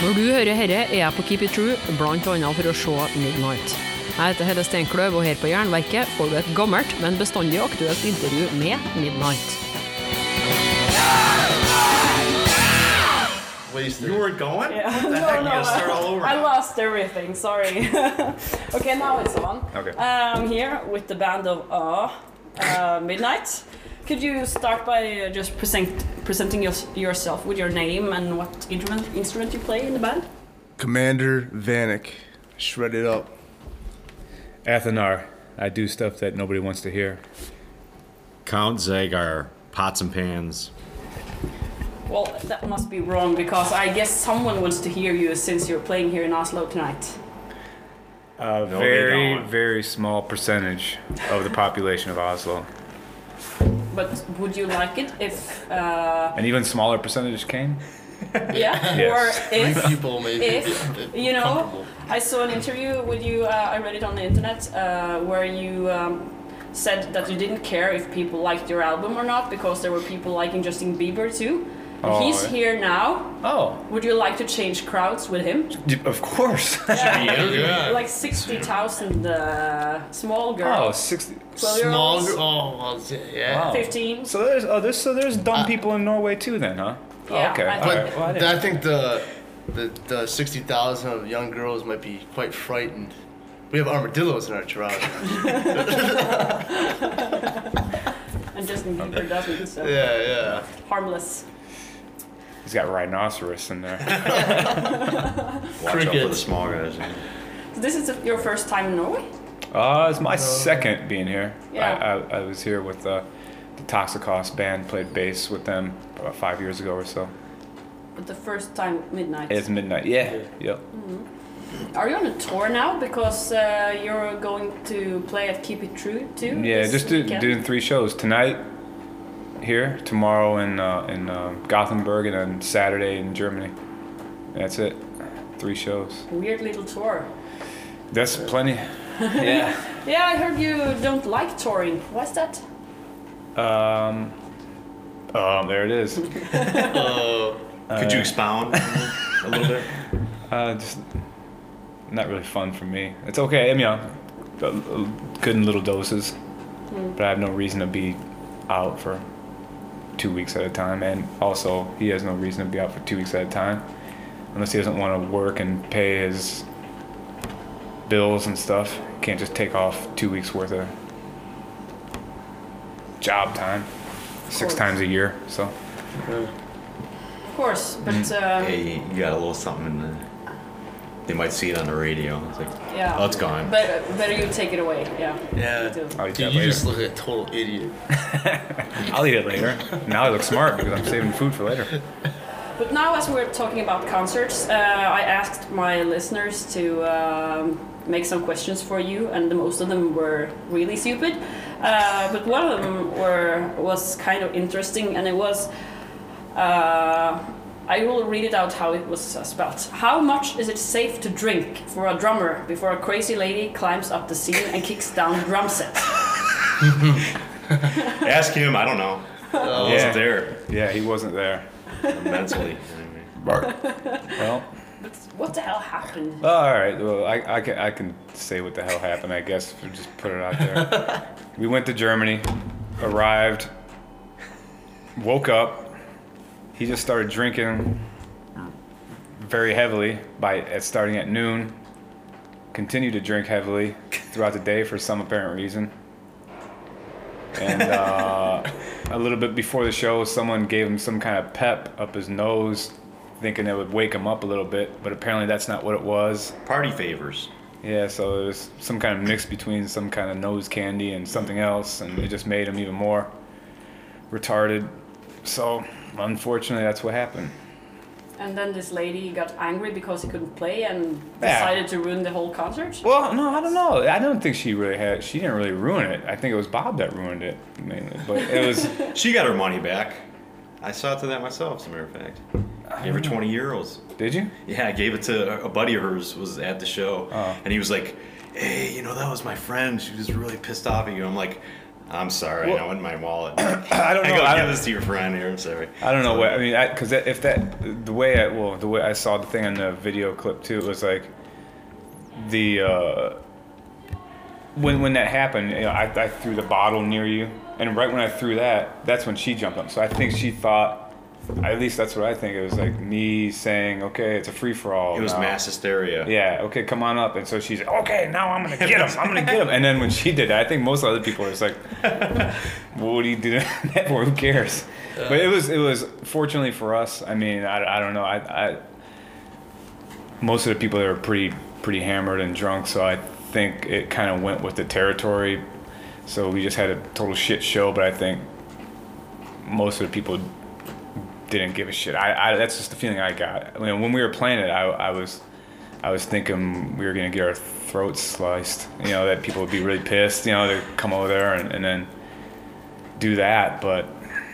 Når du hører herre, er jeg på Keep It True, blant annet for å se Midnight. Jeg heter Hedde Steinkløv, og her på Jernverket får du et gammelt, men bestandig aktuelt intervju med Midnight. You were going? Yeah. What the heck? You gotta start all over. I lost everything, sorry. Okay, now it's on. Okay. I'm here with the band of Midnight. Could you start by just presenting yourself with your name and what instrument you play in the band? Commander Vanek, shred it up. Athanar, I do stuff that nobody wants to hear. Count Zagar, pots and pans. Well, that must be wrong because I guess someone wants to hear you since you're playing here in Oslo tonight. A No, very, they don't. very small percentage of the population of Oslo. But would you like it if, An even smaller percentage came? yeah, Yes. or if, People maybe. if, you know, I saw an interview with you, I read it on the internet, where you said that you didn't care if people liked your album or not because there were people liking Justin Bieber too. And Oh, he's yeah. here now. Oh, Would you like to change crowds with him? of course. Yeah. Like 60,000 small Oh, girls, 60. 12-year-olds, Yeah. Wow. 15. So there's dumb people in Norway too then, huh? Yeah, okay. I All think- right. Well, I didn't- I think the 60,000 of young girls might be quite frightened. We have armadillos in our trousers. And Justin Bieber doesn't, so Yeah. harmless. He's got rhinoceros in there. Watch out for the Crickets. small guys. So this is your first time in Norway? It's my second being here. Yeah. I was here with the Toxicos band, played bass with them about 5 years ago or so. But the first time Midnight. It's Midnight. Yeah. Yep. Are you on a tour now? Because you're going to play at Keep It True too? Yeah, this just weekend? doing 3 shows tonight here, tomorrow in Gothenburg, and then Saturday in Germany. That's it. 3 shows. Weird little tour. That's plenty. Yeah. Yeah, I heard you don't like touring. Why's that? There it is. Could you expound a little bit? Just not really fun for me. It's okay. I mean, good in little doses, but I have no reason to be out for 2 weeks at a time, and also he has no reason to be out for 2 weeks at a time unless he doesn't want to work and pay his bills and stuff. He can't just take off 2 weeks worth of job time 6 times a year. So Of course, but Hey, you got a little something in the... They might see it on the radio. It's like, yeah. oh, it's gone. Better you take it away. Yeah. Yeah. Me too. I'll eat Dude, that you later. just look like a total idiot. I'll eat it later. Now I look smart because I'm saving food for later. But now, as we're talking about concerts, I asked my listeners to make some questions for you, and most of them were really stupid. But one of them was kind of interesting, and it was. I will read it out how it was spelled. How much is it safe to drink for a drummer before a crazy lady climbs up the scene and kicks down drum set? Ask him. I don't know. I wasn't there Yeah, he wasn't there. mentally. Well, What the hell happened? all right. Well, I can say what the hell happened, I guess, if we just put it out there. We went to Germany, arrived, woke up. He just started drinking very heavily starting at noon. Continued to drink heavily throughout the day for some apparent reason. And a little bit before the show, someone gave him some kind of pep up his nose, thinking it would wake him up a little bit, but apparently that's not what it was. Party favors. Yeah, so it was some kind of mix between some kind of nose candy and something else, and it just made him even more retarded. So, unfortunately, that's what happened. And then this lady got angry because he couldn't play and Yeah. decided to ruin the whole concert? Well, no, I don't know. I don't think she didn't really ruin it. I think it was Bob that ruined it, mainly. But it was, She got her money back. I saw to that myself, as a matter of fact. I gave her 20 euros. did you? Yeah, I gave it to a buddy of hers was at the show, Oh. and he was like, "Hey, that was my friend. She was really pissed off at you." I'm like, I'm sorry, Well, I went in my wallet. I don't know. I gotta give this to your friend here. I'm sorry. I don't know what I mean, because if that the way I saw the thing in the video clip too, it was like the when that happened, you know, I threw the bottle near you, and right when I threw that, that's when she jumped up. So I think she thought, at least that's what I think. It was like me saying, "Okay, it's a free for all." It was mass hysteria. Yeah. Okay, come on up. And so she's like, "Okay, now I'm gonna get him. I'm gonna get him." And then when she did that, I think most other people were just like, well, "What do you do that for? Who cares?" But it was fortunately for us. I mean, I don't know. I most of the people there were pretty hammered and drunk, so I think it kind of went with the territory. So we just had a total shit show. But I think most of the people didn't give a shit. I that's just the feeling I got. I mean, when we were playing it, I was thinking we were gonna get our throats sliced. You know, that people would be really pissed. You know, to come over there and then do that. But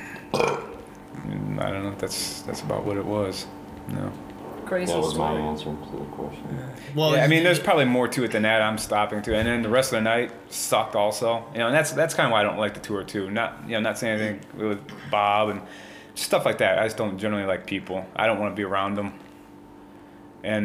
I don't know. That's about what it was. No. Crazy That was my story. answer to the question. Well, Yeah, I mean, there's probably more to it than that. I'm stopping to, and then the rest of the night sucked also. You know, and that's kind of why I don't like the tour too. Not saying anything with Bob and stuff like that. I just don't generally like people. I don't want to be around them. And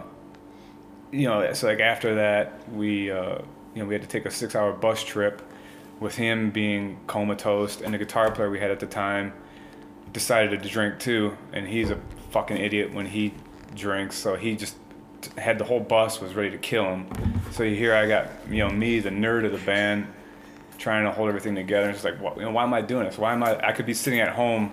you know, so like after that, we we had to take a 6-hour bus trip with him being comatose, and the guitar player we had at the time decided to drink too, and he's a fucking idiot when he drinks, so he just had the whole bus was ready to kill him. So here I got, me, the nerd of the band, trying to hold everything together. It's like, why am I doing this? Why am I could be sitting at home,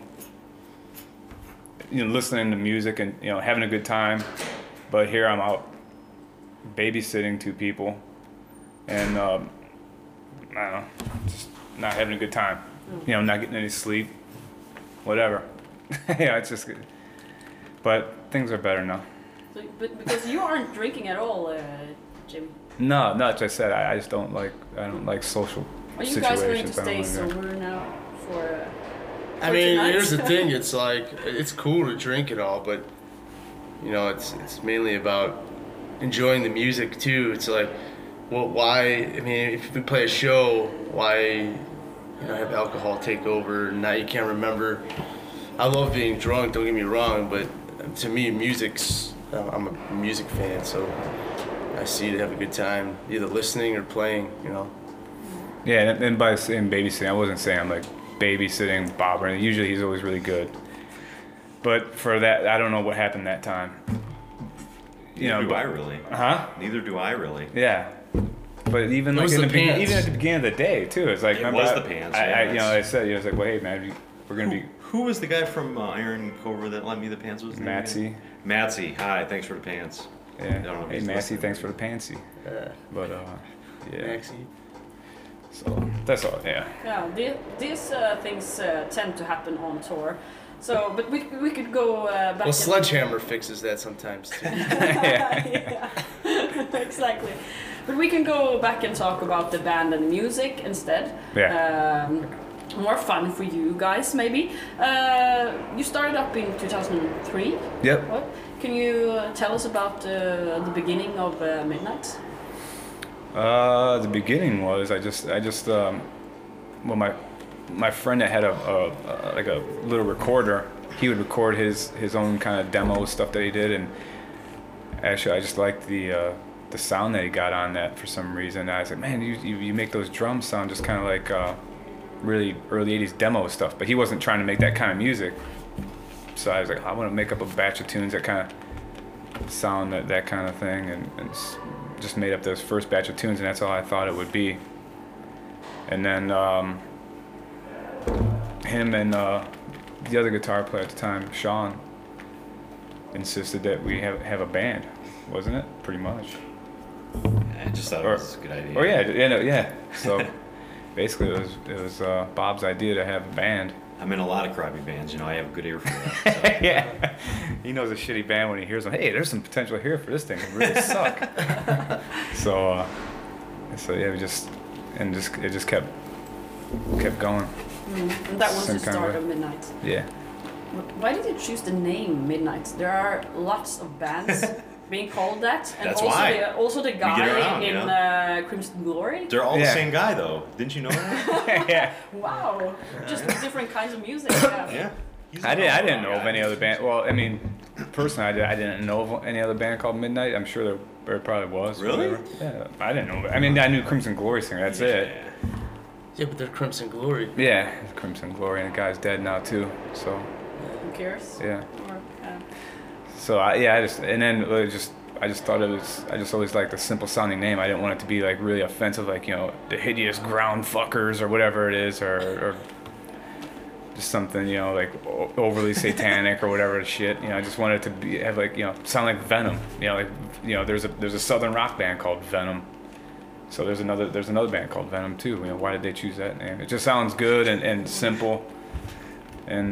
listening to music and, having a good time, but here I'm out babysitting 2 people and, I don't know, just not having a good time. Not getting any sleep, whatever. It's just good. But things are better now. So, but because you aren't drinking at all, Jim. No, as I said, I just don't like social Are you situations. guys going to I stay don't wanna sober now for? I for mean, tonight? here's the thing. It's like it's cool to drink and all, but it's mainly about enjoying the music too. It's like, well, why? I mean, if we play a show, why have alcohol take over? And now you can't remember. I love being drunk. Don't get me wrong, but to me, I'm a music fan, so I see to have a good time, either listening or playing. Yeah, and by saying babysitting, I wasn't saying I'm like babysitting Bob or anything. Usually he's always really good. But for that, I don't know what happened that time. Neither do I really. Huh? Neither do I really. Yeah. But even It like was in the pants. even at the beginning of the day too, it's like It remember was I- the pants, I yeah, I said I was like, well, hey man, we're gonna be Who was the guy from Iron Cobra that lent me the pants? Was his name Matsy. again? Matsy. Hi, thanks for the pants. I Yeah. don't know if Hey he's Massey, listening. thanks for the pantsy. But yeah. Maxie. So that's all. Yeah. Yeah, these things tend to happen on tour. So, but we could go back. Well, Sledgehammer fixes that sometimes too. Yeah, exactly. But we can go back and talk about the band and the music instead. Yeah. More fun for you guys, maybe. You started up in 2003. Yep. What? Can you tell us about the beginning of Midnight? The beginning was I just my friend that had a like a little recorder, he would record his own kind of demo stuff that he did, and actually I just liked the sound that he got on that for some reason. I was like, man, you make those drums sound just kind of like really early 80s demo stuff, but he wasn't trying to make that kind of music. So I was like, I want to make up a batch of tunes that kind of sound that kind of thing, and just made up this first batch of tunes, and that's all I thought it would be. And then him and the other guitar player at the time, Sean, insisted that we have a band, wasn't it? Pretty much. I just thought it was a good idea. Oh yeah. So basically, it was Bob's idea to have a band. I'm in a lot of crappy bands. I have a good ear for that. So. Yeah, he knows a shitty band when he hears them. Hey, there's some potential here for this thing. It really suck. So yeah, it just kept going. And that was the Some kind start of of Midnight. Yeah. Why did you choose the name Midnight? There are lots of bands. being called that, and That's also why. also the get guy around, in you know? Crimson Glory. They're all Yeah. the same guy, though. Didn't you know that? Yeah. Wow, just with different kinds of music. Yeah. Yeah. He's I an didn't all-around know of guy. any other band. Well, I mean, personally, I didn't know of any other band called Midnight. I'm sure there probably was. Really? Whatever. Yeah, I didn't know. I mean, I knew Crimson Glory singer. That's it. Yeah. Yeah, but they're Crimson Glory. Yeah, Crimson Glory, and the guy's dead now too. So Who cares? yeah. Or, So I just thought it was. I just always liked the simple sounding name. I didn't want it to be like really offensive, like the hideous ground fuckers or whatever it is, or just something like overly satanic or whatever shit. I just wanted it to have like sound like Venom. There's a southern rock band called Venom. So there's another band called Venom too. Why did they choose that name? It just sounds good and simple, and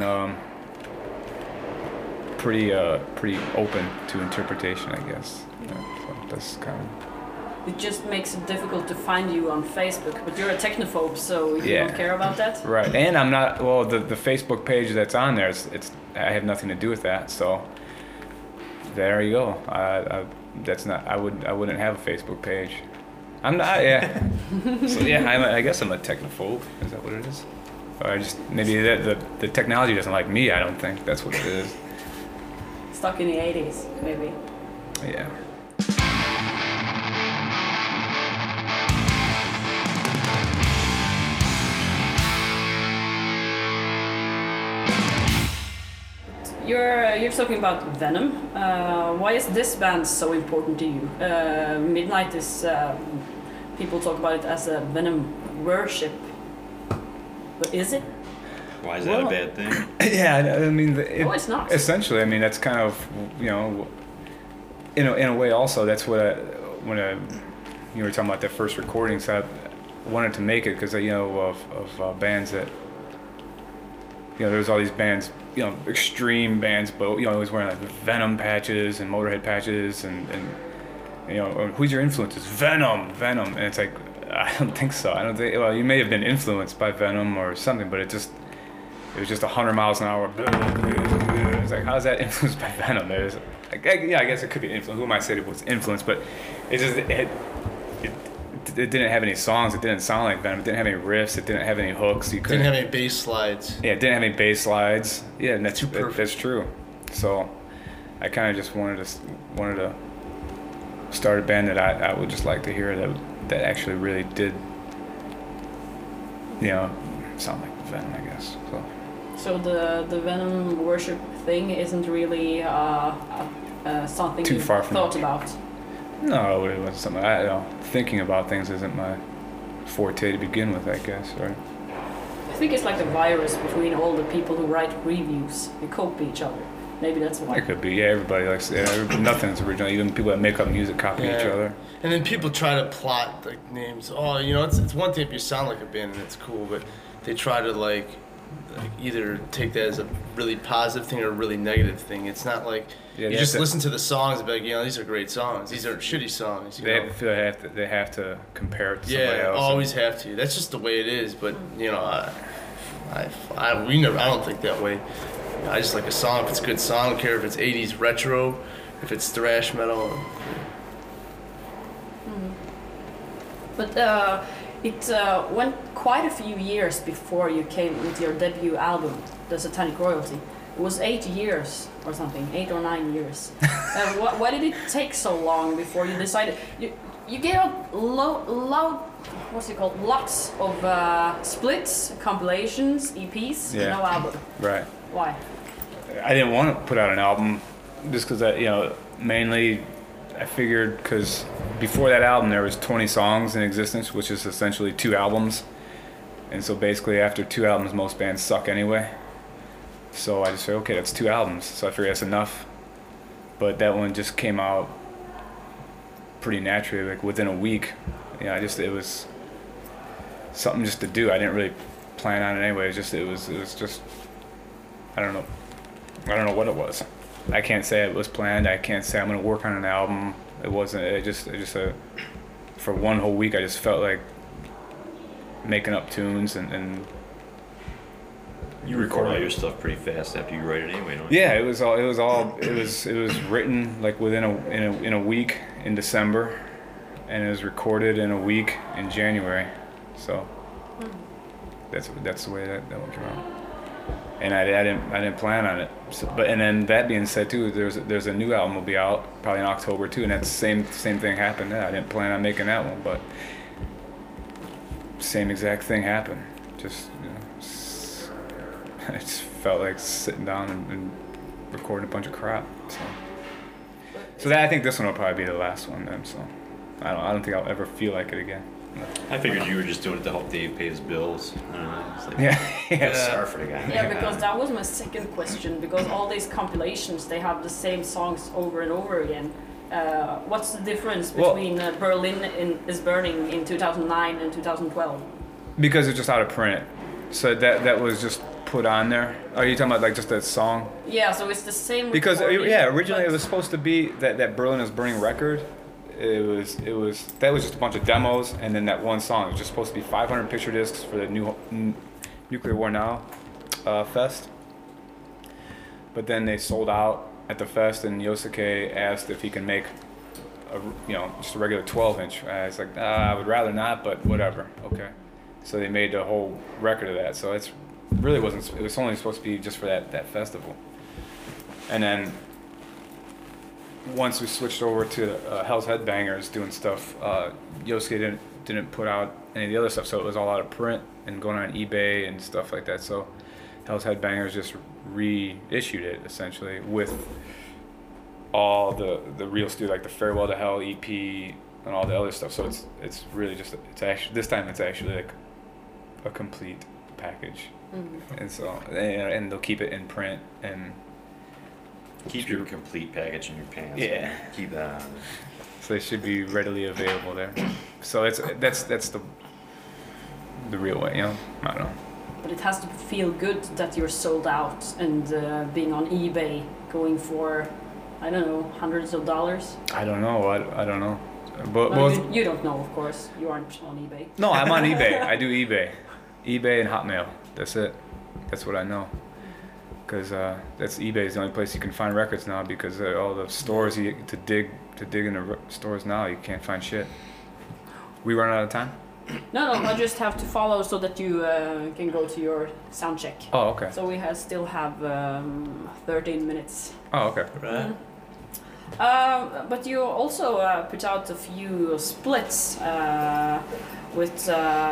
pretty open to interpretation, I guess. So that's kind of. it just makes it difficult to find you on Facebook, but you're a technophobe, so you Yeah. don't care about that. Right, and I'm not. Well, the Facebook page that's on there, it's I have nothing to do with that. So there you go. That's not. I wouldn't have a Facebook page. I'm not. Yeah. So yeah, I guess I'm a technophobe. Is that what it is? Or I just maybe the technology doesn't like me. I don't think that's what it is. Stuck in the 80s, maybe. Yeah. You're talking about Venom. Why is this band so important to you? Midnight is people talk about it as a Venom worship, but is it? Why is that Well- a bad thing? Yeah, I mean, No, it's not. Essentially, I mean, that's kind of, in a way also, that's what when you were talking about that first recording, so I wanted to make it because, of bands that, there's all these bands, extreme bands, but, always wearing like Venom patches and Motorhead patches and who's your influences? Venom. And it's like, I don't think so. I don't think, well, you may have been influenced by Venom or something, but it was just 100 miles an hour. It's like, how's that influenced by Venom? There's, I guess it could be influenced. Who am I saying it was influenced? But it just it didn't have any songs. It didn't sound like Venom. It didn't have any riffs. It didn't have any hooks. You couldn't Didn't have any bass slides. Yeah, it didn't have any bass slides. Yeah, and Too perfect. that's true. So I kind of just wanted to start a band that I would just like to hear that actually really did sound like Venom, I guess. So the Venom worship thing isn't really something Too you far from thought it. about. No, it wasn't something. Thinking about things isn't my forte to begin with, I guess. Right? I think it's like the virus between all the people who write reviews. They copy each other. Maybe that's why. It could be. Yeah, everybody likes. Nothing's original. Even people that make up music copy each Yeah. other. And then people try to plot like names. Oh, it's one thing if you sound like a band and it's cool, but they try to like either take that as a really positive thing or a really negative thing. It's not like Yeah, you they just have to- listen to the songs and be like, these are great songs. These are shitty songs. You know? They have to compare it to somebody Yeah, else. always have to. That's just the way it is. But I don't think that way. I just like a song. If it's a good song, I don't care if it's 80s retro, if it's thrash metal. But it went quite a few years before you came with your debut album, The Satanic Royalty. It was 8 years or something, 8 or 9 years. Why did it take so long before you decided? You gave out what's it called? Lots of splits, compilations, EPs, Yeah. no album. Right. Why? I didn't want to put out an album just because mainly I figured because before that album there was 20 songs in existence, which is essentially 2 albums. And so basically after 2 albums, most bands suck anyway. So I just said, okay, that's 2 albums. So I figured that's enough. But that one just came out pretty naturally, like within a week. It was something just to do. I didn't really plan on it anyway. It was just, I don't know what it was. I can't say it was planned. I can't say I'm gonna work on an album. It wasn't. For one whole week, I just felt like making up tunes and You record all your stuff pretty fast after you write it anyway, don't you? Yeah, it was written like in a week in December, and it was recorded in a week in January. So that's the way that one came out. And I didn't plan on it. So, and then that being said too, there's a new album will be out probably in October too, and that same thing happened. I didn't plan on making that one, but same exact thing happened. Just I just felt like sitting down and recording a bunch of crap. So that I think this one will probably be the last one then. So I don't think I'll ever feel like it again. I figured you were just doing it to help Dave pay his bills. I don't know. It's like, Yeah. sorry for the guy. Yeah, because that was my second question. Because all these compilations, they have the same songs over and over again. What's the difference between Berlin is Burning in 2009 and 2012? Because it's just out of print. So that was just put on there. Are you talking about like just that song? Yeah, so it's the same. Because recording, originally but- it was supposed to be that Berlin is Burning record. It was that was just a bunch of demos, and then that one song. It was just supposed to be 500 picture discs for the new Nuclear War Now fest. But then they sold out at the fest, and Yosuke asked if he can make just a regular 12-inch. I was like, I would rather not, but whatever. Okay. So they made the whole record of that. So it's really wasn't. It was only supposed to be just for that festival. And then once we switched over to Hell's Headbangers doing stuff, Yosuke didn't put out any of the other stuff, so it was all out of print and going on eBay and stuff like that. So Hell's Headbangers just reissued it essentially with all the real stuff, like the Farewell to Hell EP and all the other stuff. So it's really just this time it's actually like a complete package. Mhm. And so and they'll keep it in print and. Keep your complete package in your pants. Yeah. Keep that on. So they should be readily available there. So that's the real way, I don't know. But it has to feel good that you're sold out and being on eBay going for, I don't know, hundreds of dollars. I don't know. I don't know. But Well, you don't know, of course. You aren't on eBay. no, I'm on eBay. I do eBay and Hotmail. That's it. That's what I know. Because that's eBay is the only place you can find records now. Because all the stores to dig in the stores now, you can't find shit. We run out of time. No, I just have to follow so that you can go to your sound check. Oh, okay. So we still have 13 minutes. Oh, okay. Right. But you also put out a few splits with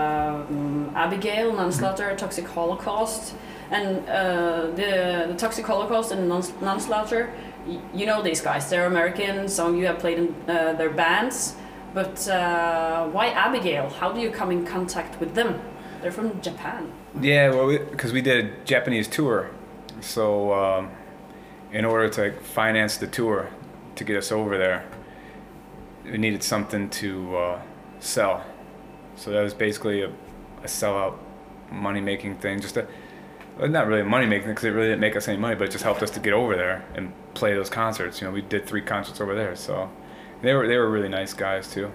Abigail, Nonslaughter, Toxic Holocaust, and the Toxic Holocaust and Nonslaughter. You know these guys; they're American. Some of you have played in their bands. But why Abigail? How do you come in contact with them? They're from Japan. Yeah, well, because we did a Japanese tour, so in order to finance the tour to get us over there, we needed something to sell. So that was basically a sellout money-making thing. Well, not really a money-making thing because it really didn't make us any money, but it just helped us to get over there and play those concerts. We did 3 concerts over there, so they were really nice guys too.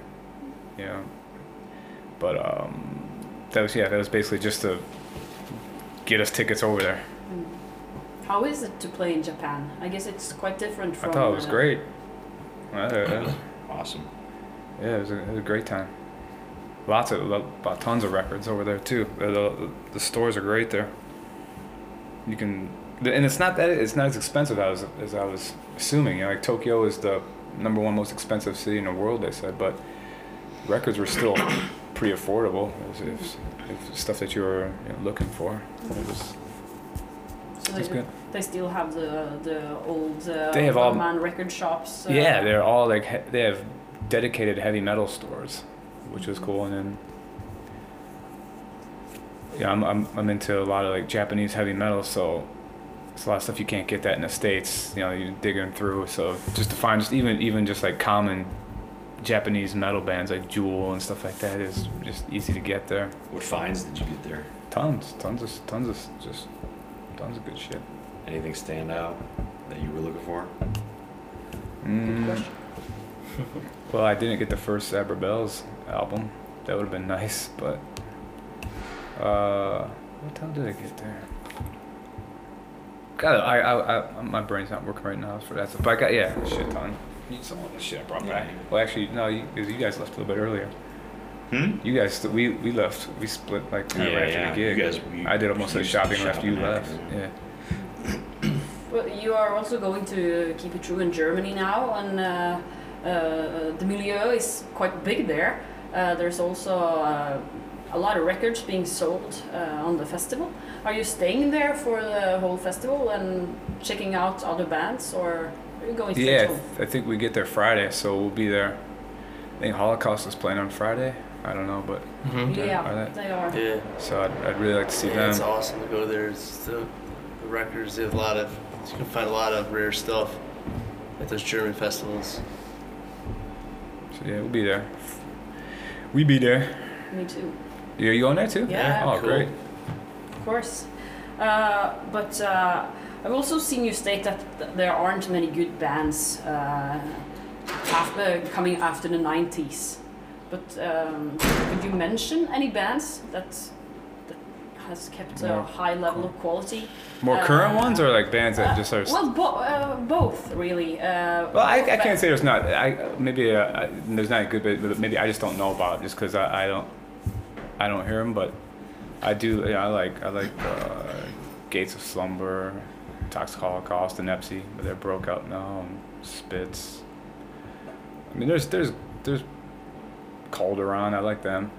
But that was basically just to get us tickets over there. How is it to play in Japan? I guess it's quite different from. I thought it was great. Awesome. Yeah, it was a great time. Tons of records over there too. The stores are great there. You can, and it's not as expensive as I was assuming. Like Tokyo is the #1 most expensive city in the world, they said, but records were still pretty affordable. If stuff that you were looking for. So That's good. They still have the old They have all- man record shops. Yeah, they're all they have dedicated heavy metal stores, which was cool. And then I'm into a lot of like Japanese heavy metal, so it's a lot of stuff you can't get that in the States. You're digging through. So just to find even just like common Japanese metal bands like Jewel and stuff like that is just easy to get there. What finds did you get there? Tons of good shit. Anything stand out that you were looking for? Good question. Well, I didn't get the first Sabra Bells album. That would have been nice, but what time did I get there? My brain's not working right now for that stuff. But I got a shit ton. Need some of the shit I brought back. Well, actually, no, you guys left a little bit earlier. You guys, we left. We split like kind of right after the gig. I did most of the shopping after you left. Yeah. Well, you are also going to Keep It True in Germany now, and the milieu is quite big there. There's also a lot of records being sold on the festival. Are you staying there for the whole festival and checking out other bands, or are you going straight home? I think we get there Friday, so we'll be there. I think Holocaust is playing on Friday. I don't know, but Yeah, they are. Yeah. So I'd really like to see them. It's awesome to go there. It's the records. They have you can find a lot of rare stuff at those German festivals. So yeah, we'll be there. We be there. Me too. Yeah, you going there too? Yeah. Oh, Cool. great. Of course. But I've also seen you state that there aren't many good bands coming after the 90s. But could you mention any bands that has kept a high level of quality? More current ones or like bands that just are... Well, both really. Well, I can't say there's not. There's not a good bit, but maybe I just don't know about it just because I don't hear them. But I do. Yeah, I like Gates of Slumber, Toxic Holocaust, and Nepsi, but they're broke out now. And Spitz. I mean, there's Calderon. I like them.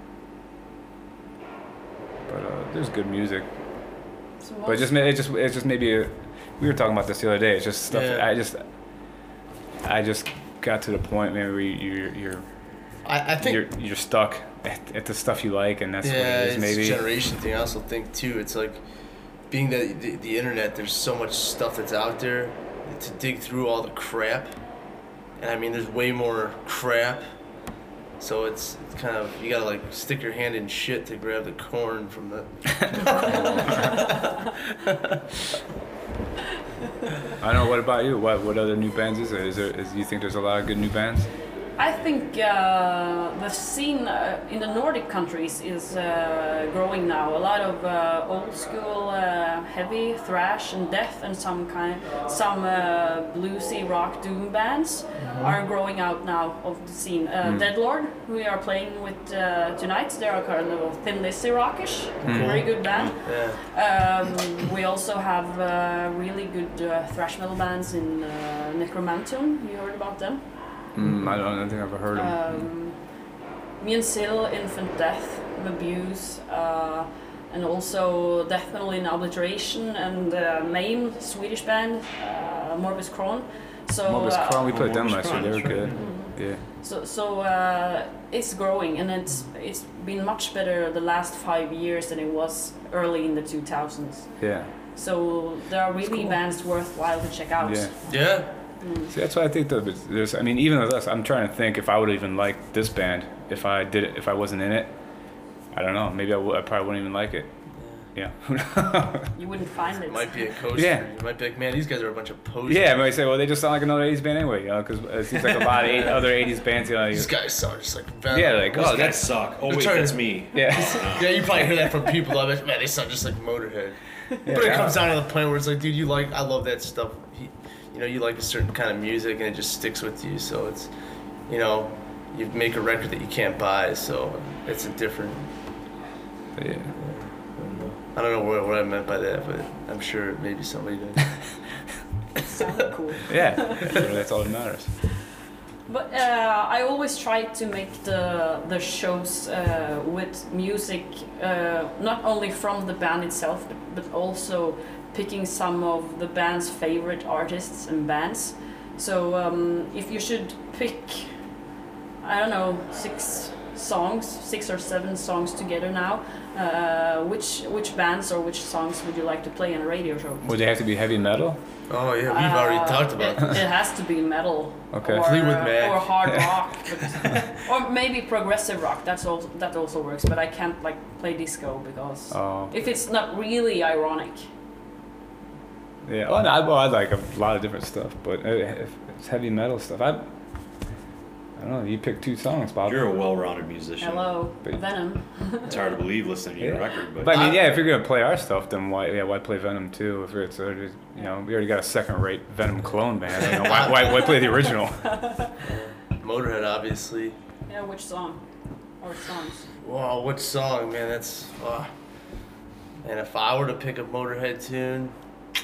But there's good music. So But it's just maybe we were talking about this the other day. It's just stuff. Yeah. I just got to the point maybe where I think you're stuck at the stuff you like, and that's what it is. Maybe it's a generation thing. I also think too. It's like being the internet. There's so much stuff that's out there to dig through all the crap, and I mean there's way more crap. So it's kind of, you gotta like stick your hand in shit to grab the corn from the. I don't know. What about you? What other new bands is there? You think there's a lot of good new bands? I think the scene in the Nordic countries is growing now. A lot of old school heavy thrash and death and some bluesy rock doom bands are growing out now of the scene. Deadlord, who we are playing with tonight, they are kind of Thin Lizzy rockish, very good band. We also have really good thrash metal bands in Necromantum. You heard about them? I don't think I've ever heard of them. Me and Sil, Infant Death, Abuse, and also Death Metal in Obliteration, and Maim, Swedish band, Morbus Crohn. So Morbus Crohn, we played them Morbus last year. They were Crohn, good. Yeah. So it's growing, and it's been much better the last 5 years than it was early in the 2000s. Yeah. So there are really bands worthwhile to check out. Yeah. See, that's why I think there's. I mean, even with us, I'm trying to think if I would even like this band if I wasn't in it. I don't know. Maybe I probably wouldn't even like it. Yeah. You wouldn't find it. It might be a coaster. Yeah. You might be like, man, these guys are a bunch of posers. Yeah, I might say, well, they just sound like another 80s band anyway, because it seems like a lot of other 80s bands, These guys sound just like Venom. Yeah, like, These oh, guys that's suck. Oh wait, trying that's to- me. yeah. Yeah, you probably hear that from people. I bet, man, they sound just like Motorhead. But it comes down to the point where it's like, dude, I love that stuff. You like a certain kind of music and it just sticks with you. So it's, you make a record that you can't buy. So it's a different. Yeah. I don't know what I meant by that, but I'm sure maybe somebody does. Sounded cool. Yeah. That's all that matters. But I always try to make the shows with music, not only from the band itself, but also picking some of the band's favorite artists and bands. So if you should pick, I don't know, 6 or 7 songs together now, which bands or which songs would you like to play on a radio show? Would they have to be heavy metal? Oh yeah, we've already talked about it. this. It has to be metal. Okay. Or, Fleetwood Mac. or hard rock, or maybe progressive rock. That also works. But I can't play disco because if it's not really ironic. Yeah. Well, I like a lot of different stuff, but if it's heavy metal stuff, I don't know. You picked 2 songs, Bob. You're a well-rounded musician. Hello, But- Venom. It's hard to believe listening to your record, But I mean, yeah, if you're gonna play our stuff, then why play Venom too? If it's we already got a second-rate Venom clone band. You know, why play the original? Motorhead, obviously. Yeah, which song? Or songs? Wow, which song, man? That's. And if I were to pick a Motorhead tune,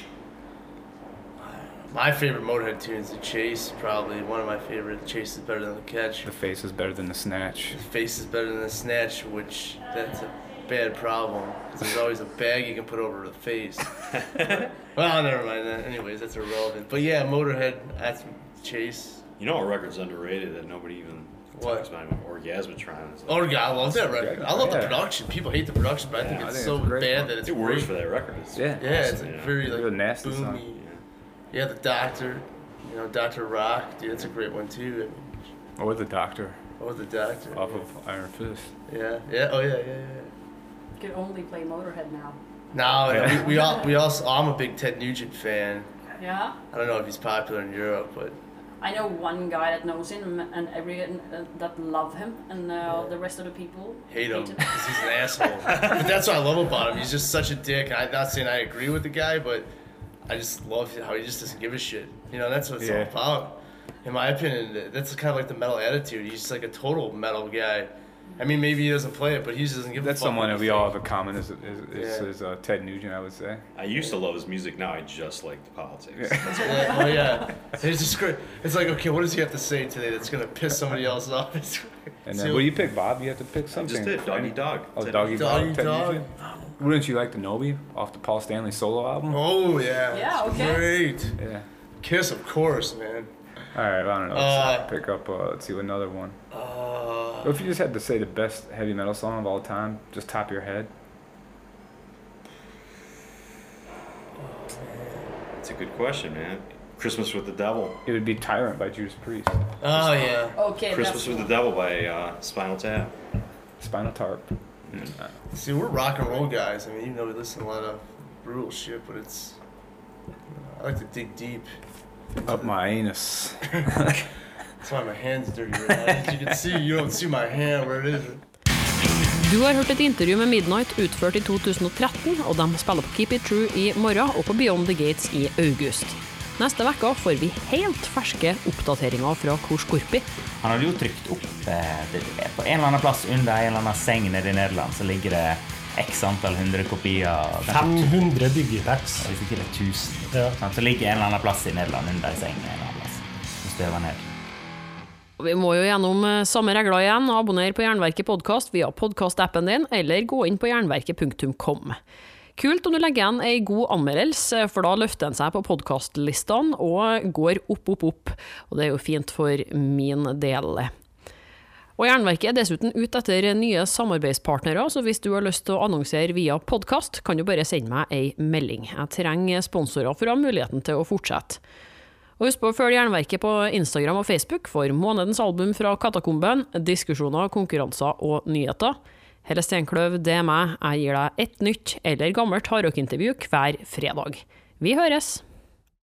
my favorite Motorhead tune is The Chase. Probably one of my favorite. The Chase is better than The Catch. The Face is better than the Snatch. The Face is better than The Snatch, which that's a bad problem. 'Cause there's always a bag you can put over the face. Well, never mind that. Anyways, that's irrelevant. But yeah, Motorhead, that's Chase. You know what record's underrated that nobody even talks about? Orgasmatron. Oh, God, I love that record. I love the Yeah. production. People hate the production, but I think Yeah, it's I think so it's a great bad one. that it's It works great. for that record. It's Yeah. Yeah, it's awesome, very like Real nasty boomy. song. Yeah, the Doctor, Dr. Rock, dude, that's a great one too. Or the Doctor What was the Doctor? off of Iron Fist. Yeah, oh yeah. Could only play Motorhead now. No, Yeah. we also. I'm a big Ted Nugent fan. Yeah? I don't know if he's popular in Europe, but I know one guy that knows him and that love him, and the rest of the people hate him because he's an asshole. But that's what I love about him. He's just such a dick. I'm not saying I agree with the guy, but I just love how he just doesn't give a shit. That's what it's all about. In my opinion, that's kind of like the metal attitude. He's just like a total metal guy. I mean, maybe he doesn't play it, but he just doesn't give That's a fuck. someone that we all have in common is Yeah. Ted Nugent, I would say. I used to love his music. Now I just like the politics. That's all. Yeah, oh yeah, it's just great. It's like, okay, what does he have to say today that's gonna piss somebody else off? And then, what do you pick, Bob? You have to pick I something. just did Doggy Dog. Oh, Ted Doggy Nugent. Dog. Doggy Ted Dog. Nugent? Wouldn't you like the Nobi off the Paul Stanley solo album? Oh yeah. Yeah, it's okay. Great. Yeah. Kiss, of course, man. All right, I don't know. Let's pick up. Let's see another one. Or if you just had to say the best heavy metal song of all time, just top of your head. That's a good question, man. Christmas with the Devil. It would be Tyrant by Judas Priest. Oh yeah. Okay, Christmas that's with the Devil by Spinal Tap. Spinal Tap. See, we're rock and roll guys. I mean, even though we listen to a lot of brutal shit, but it's. I like to dig deep. Up my anus. That's why my hand's dirty right now. As you can see, you don't see my hand where it is. Du har hørt et intervju med Midnight utført i 2013, og de spiller på Keep It True i morgen og på Beyond the Gates i august. Neste vekka får vi helt ferske oppdateringer fra Kor Skorpi. Han hadde jo trykt opp på en eller annen plass under en eller annen seng nede i Nederland, så ligger det x antall 100 kopier. 500 digitex. Hvis ikke det er 1000. Ja. Så ligger en eller annen plass i Nederland under en seng en eller annen plass. Så støver ned. Vi må jo gjennom samme regler igjen. Abonner på Jernverket podcast via podcast-appen din, eller gå inn på jernverket.com. Kult om du legger igjen en god anmeldelse, for da løfter den seg på podcastlistene og går opp. Og det er jo fint for min del. Og Jernverket er dessuten ut etter nye samarbeidspartnere, så hvis du har lyst til å annonsere via podcast, kan du bare sende meg en melding. Jeg trenger sponsorer for å ha muligheten til å fortsette. Og husk på å følge Jernverket på Instagram og Facebook for månedens album fra Katakomben, diskusjoner, konkurranser og nyheter. Helle Steinkløv, det er meg. Jeg gir deg et nytt eller gammelt hardrock-intervju hver fredag. Vi høres!